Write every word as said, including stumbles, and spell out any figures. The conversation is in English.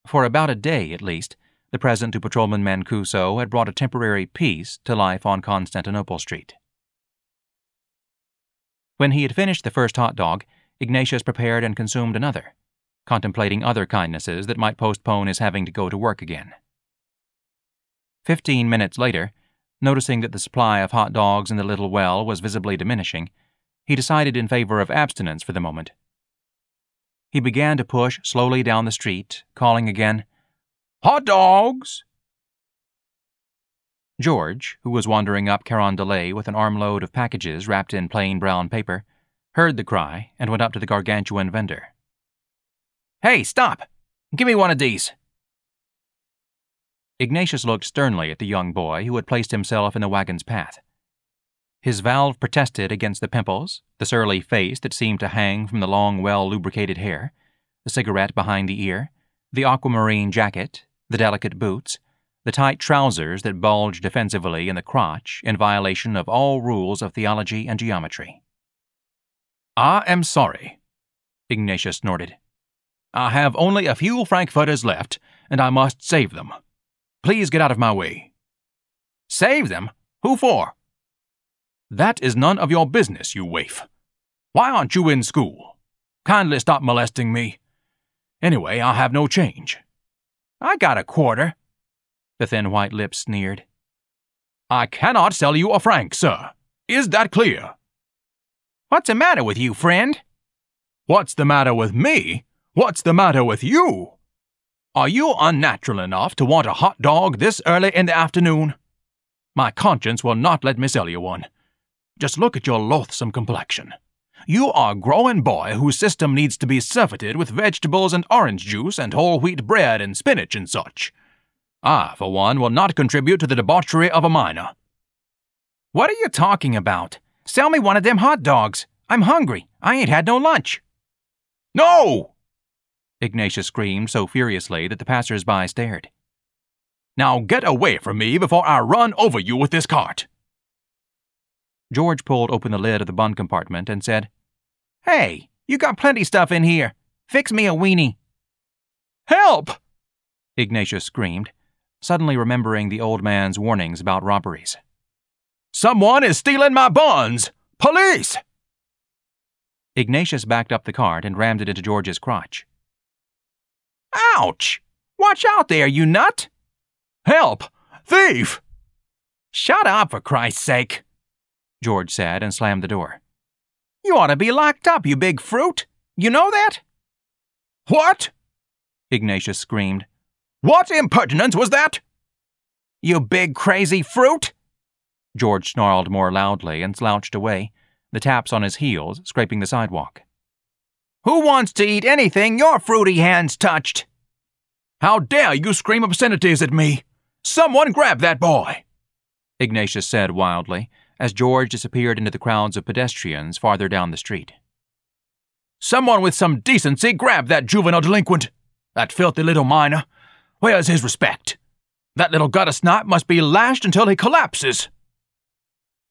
For about a day, at least, the present to Patrolman Mancuso had brought a temporary peace to life on Constantinople Street. When he had finished the first hot dog, Ignatius prepared and consumed another, contemplating other kindnesses that might postpone his having to go to work again. Fifteen minutes later, noticing that the supply of hot dogs in the little well was visibly diminishing, he decided in favor of abstinence for the moment. He began to push slowly down the street, calling again, "Hot dogs!" George, who was wandering up Carondelet with an armload of packages wrapped in plain brown paper, heard the cry and went up to the gargantuan vendor. "Hey, stop! Give me one of these!" Ignatius looked sternly at the young boy who had placed himself in the wagon's path. His valve protested against the pimples, the surly face that seemed to hang from the long, well-lubricated hair, the cigarette behind the ear, the aquamarine jacket, the delicate boots, the tight trousers that bulged defensively in the crotch in violation of all rules of theology and geometry. "I am sorry," Ignatius snorted. "I have only a few frankfurters left, and I must save them. Please get out of my way." "Save them? Who for?" "That is none of your business, you waif. Why aren't you in school? Kindly stop molesting me. Anyway, I have no change." "I got a quarter," the thin white lips sneered. "I cannot sell you a franc, sir. Is that clear?" "What's the matter with you, friend?" "What's the matter with me? What's the matter with you? Are you unnatural enough to want a hot dog this early in the afternoon? My conscience will not let me sell you one. Just look at your loathsome complexion. You are a growing boy whose system needs to be surfeited with vegetables and orange juice and whole wheat bread and spinach and such. I, for one, will not contribute to the debauchery of a minor." "What are you talking about? Sell me one of them hot dogs. I'm hungry. I ain't had no lunch." "No!" Ignatius screamed so furiously that the passers-by stared. "Now get away from me before I run over you with this cart." George pulled open the lid of the bun compartment and said, "Hey, you got plenty stuff in here. Fix me a weenie." "Help!" Ignatius screamed, suddenly remembering the old man's warnings about robberies. "Someone is stealing my buns! Police!" Ignatius backed up the cart and rammed it into George's crotch. "Ouch! Watch out there, you nut!" "Help! Thief!" "Shut up, for Christ's sake," George said and slammed the door. "You ought to be locked up, you big fruit. You know that?" "What?" Ignatius screamed. "What impertinence was that?" "You big crazy fruit!" George snarled more loudly and slouched away, the taps on his heels scraping the sidewalk. "Who wants to eat anything your fruity hands touched?" "How dare you scream obscenities at me? Someone grab that boy!" Ignatius said wildly, as George disappeared into the crowds of pedestrians farther down the street. "Someone with some decency grab that juvenile delinquent! That filthy little minor! Where's his respect? That little gutter snipe must be lashed until he collapses!"